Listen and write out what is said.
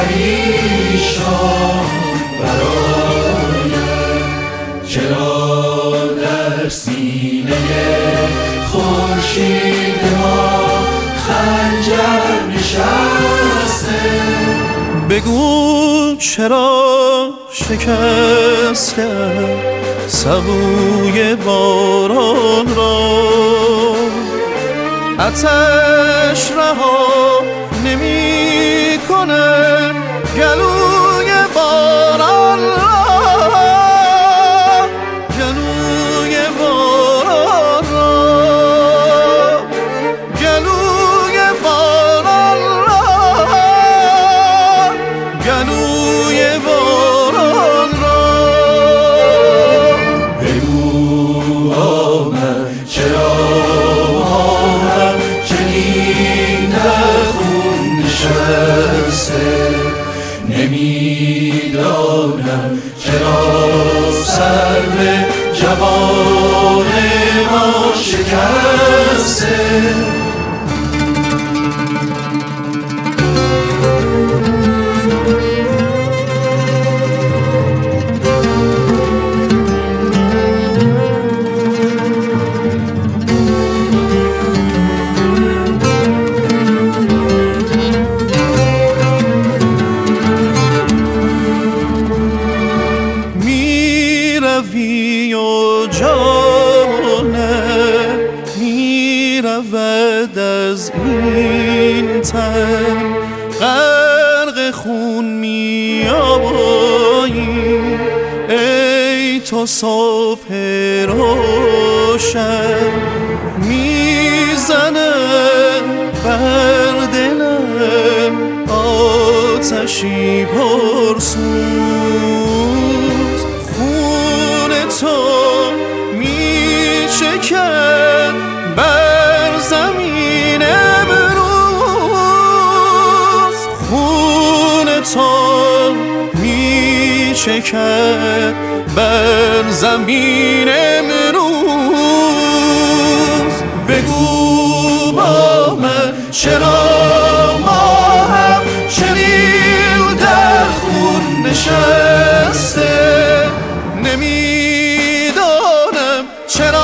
پریشان برایم، چرا در سینه خورشید ما خنجر نشسته؟ بگو چرا شکستم سبوی باران را، آتش رها نمی کنه گلوی باران را، گلوی باران را، گلوی باران را، گلوی باران را. بگو من چرا ماهم چنین در خون نشسته؟ نمیدانم چرا سر به جوان ما شکسته. میروی و جانم میرود از این تن، غرق خون میآیی ای تو صبح روشن، میزنه بر دلم آتشی پرسوز، خون تو میچکد بر زمین امروز، خون تو میچکد بر زمین امروز. بگو با من چرا ما هم چنین در خون نشسته؟ نمیدانم چرا